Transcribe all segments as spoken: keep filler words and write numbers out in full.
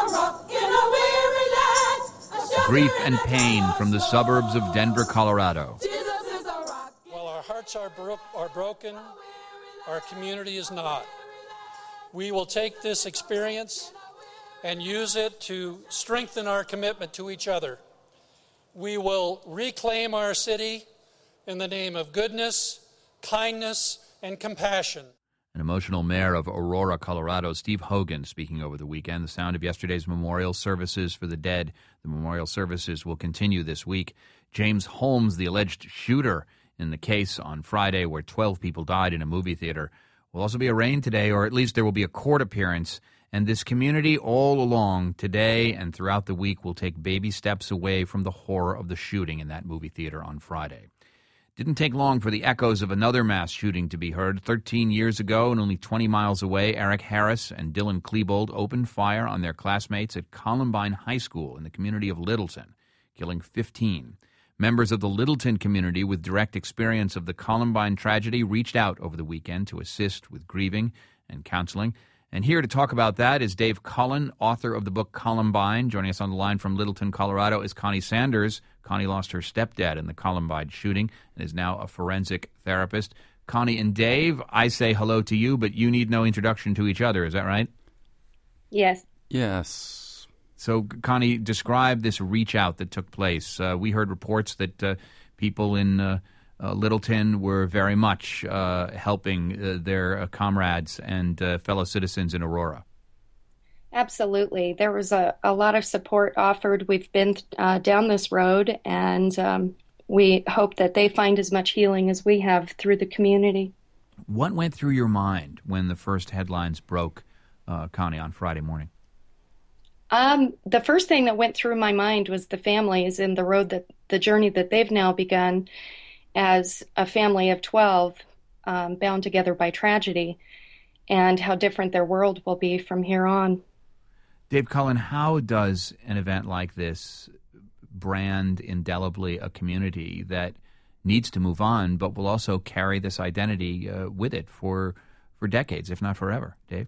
Grief and pain from the suburbs of Denver, Colorado. While our hearts are, bro- are broken, our community is not. We will take this experience and use it to strengthen our commitment to each other. We will reclaim our city in the name of goodness, kindness, and compassion. An emotional mayor of Aurora, Colorado, Steve Hogan, speaking over the weekend. The sound of yesterday's memorial services for the dead. The memorial services will continue this week. James Holmes, the alleged shooter in the case on Friday where twelve people died in a movie theater, will also be arraigned today, or at least there will be a court appearance. And this community all along today and throughout the week will take baby steps away from the horror of the shooting in that movie theater on Friday. Didn't take long for the echoes of another mass shooting to be heard. Thirteen years ago and only twenty miles away, Eric Harris and Dylan Klebold opened fire on their classmates at Columbine High School in the community of Littleton, killing fifteen. Members of the Littleton community with direct experience of the Columbine tragedy reached out over the weekend to assist with grieving and counseling. And here to talk about that is Dave Cullen, author of the book Columbine. Joining us on the line from Littleton, Colorado, is Connie Sanders. Connie lost her stepdad in the Columbine shooting and is now a forensic therapist. Connie and Dave, I say hello to you, but you need no introduction to each other. Is that right? Yes. Yes. So, Connie, describe this reach out that took place. Uh, we heard reports that uh, people in uh, uh, Littleton were very much uh, helping uh, their uh, comrades and uh, fellow citizens in Aurora. Absolutely. There was a, a lot of support offered. We've been uh, down this road, and um, we hope that they find as much healing as we have through the community. What went through your mind when the first headlines broke, uh, Connie, on Friday morning? Um, the first thing that went through my mind was the families and the road that the journey that they've now begun as a family of twelve, um, bound together by tragedy, and how different their world will be from here on. Dave Cullen, how does an event like this brand indelibly a community that needs to move on, but will also carry this identity uh, with it for for decades, if not forever? Dave?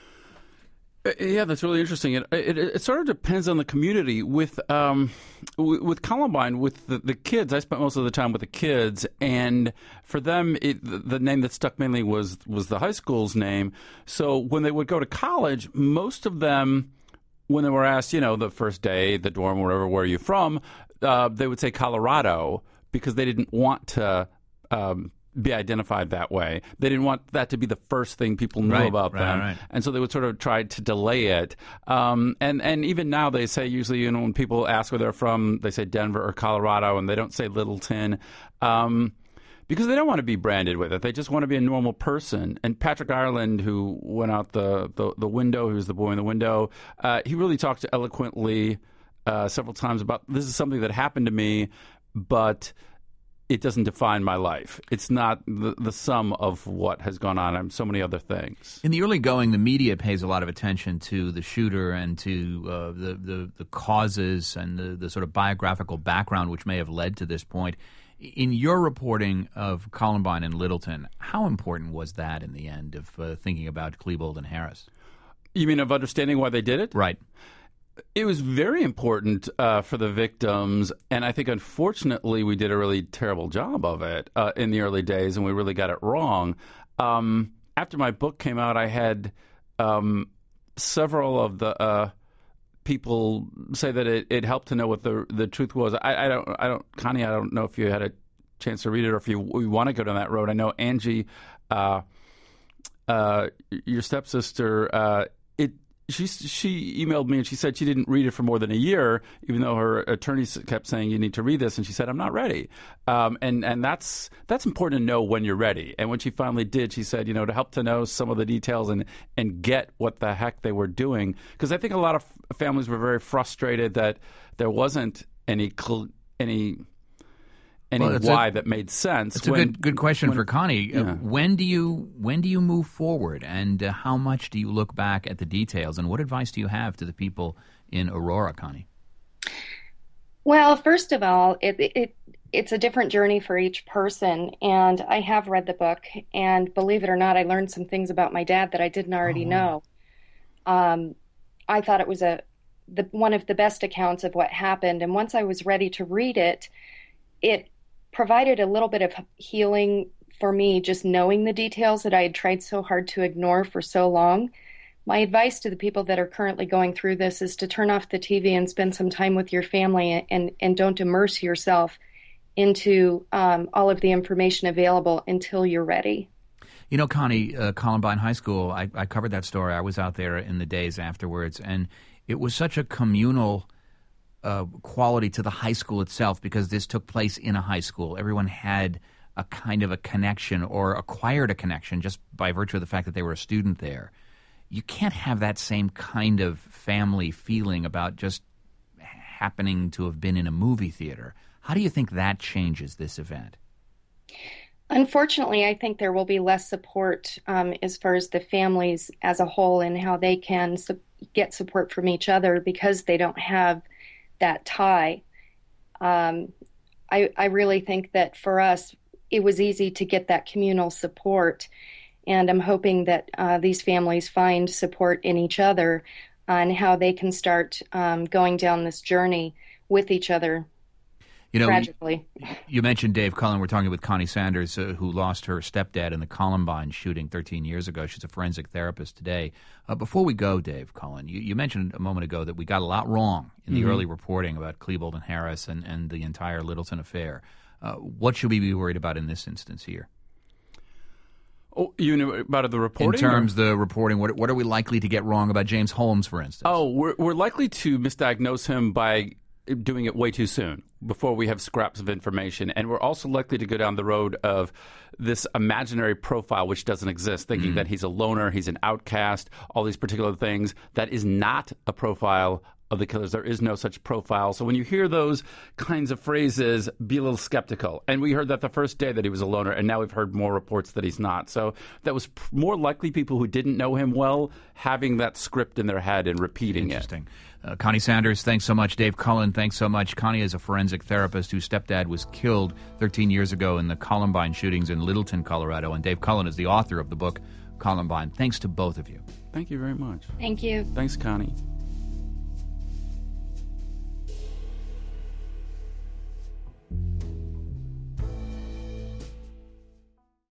Yeah, that's really interesting. It, it, it sort of depends on the community. With um, with Columbine, with the, the kids, I spent most of the time with the kids, and for them, it, the, the name that stuck mainly was was the high school's name. So when they would go to college, most of them, when they were asked, you know, the first day, the dorm, wherever, where are you from, uh, they would say Colorado because they didn't want to Um, be identified that way. They didn't want that to be the first thing people knew right, about right, them. Right. And so they would sort of try to delay it. Um, and, and even now they say usually, you know, when people ask where they're from, they say Denver or Colorado, and they don't say Littleton um, because they don't want to be branded with it. They just want to be a normal person. And Patrick Ireland, who went out the, the, the window, who's the boy in the window, uh, he really talked eloquently uh, several times about this is something that happened to me, but it doesn't define my life. It's not the, the sum of what has gone on and so many other things. In the early going, the media pays a lot of attention to the shooter and to uh, the, the, the causes and the, the sort of biographical background which may have led to this point. In your reporting of Columbine and Littleton, how important was that in the end of uh, thinking about Klebold and Harris? You mean of understanding why they did it? Right. It was very important uh, for the victims, and I think, unfortunately, we did a really terrible job of it uh, in the early days, and we really got it wrong. Um, after my book came out, I had um, several of the uh, people say that it, it helped to know what the the truth was. I, I don't, I don't, Connie, I don't know if you had a chance to read it or if you, you want to go down that road. I know Angie, uh, uh, your stepsister, uh, it. She she emailed me and she said she didn't read it for more than a year, even though her attorney kept saying you need to read this. And she said, I'm not ready. Um, and and that's that's important to know when you're ready. And when she finally did, she said, you know, to help to know some of the details and, and get what the heck they were doing. Because I think a lot of families were very frustrated that there wasn't any cl- any. Any well, why a, that made sense. It's when, a good good question when, for Connie. Yeah. Uh, when do you when do you move forward, and uh, how much do you look back at the details, and what advice do you have to the people in Aurora, Connie? Well, first of all, it, it it's a different journey for each person, and I have read the book, and believe it or not, I learned some things about my dad that I didn't already oh. know. Um, I thought it was a the one of the best accounts of what happened. And once I was ready to read it, it provided a little bit of healing for me, just knowing the details that I had tried so hard to ignore for so long. My advice to the people that are currently going through this is to turn off the T V and spend some time with your family, and, and don't immerse yourself into um, all of the information available until you're ready. You know, Connie, uh, Columbine High School, I, I covered that story. I was out there in the days afterwards, and it was such a communal uh, quality to the high school itself, because this took place in a high school. Everyone had a kind of a connection, or acquired a connection just by virtue of the fact that they were a student there. You can't have that same kind of family feeling about just happening to have been in a movie theater. How do you think that changes this event? Unfortunately, I think there will be less support um, as far as the families as a whole, and how they can su- get support from each other because they don't have that tie. Um, I, I really think that for us, it was easy to get that communal support. And I'm hoping that uh, these families find support in each other on how they can start um, going down this journey with each other. You know, tragically. You, you mentioned Dave Cullen. We're talking with Connie Sanders, uh, who lost her stepdad in the Columbine shooting thirteen years ago. She's a forensic therapist today. Uh, before we go, Dave Cullen, you, you mentioned a moment ago that we got a lot wrong in the mm-hmm. early reporting about Klebold and Harris and, and the entire Littleton affair. Uh, what should we be worried about in this instance here? Oh, you know about the reporting? In terms of the reporting, what, what are we likely to get wrong about James Holmes, for instance? Oh, we're, we're likely to misdiagnose him by doing it way too soon, before we have scraps of information. And we're also likely to go down the road of this imaginary profile which doesn't exist, thinking mm. that he's a loner, he's an outcast, all these particular things. That is not a profile of the killers. There is no such profile. So when you hear those kinds of phrases, be a little skeptical. And we heard that the first day that he was a loner, and now we've heard more reports that he's not. So that was p- more likely people who didn't know him well having that script in their head and repeating Interesting. it. Uh, Connie Sanders, thanks so much. Dave Cullen, thanks so much. Connie is a forensic therapist whose stepdad was killed thirteen years ago in the Columbine shootings in Littleton, Colorado. And Dave Cullen is the author of the book Columbine. Thanks to both of you. Thank you very much. Thank you. Thanks, Connie.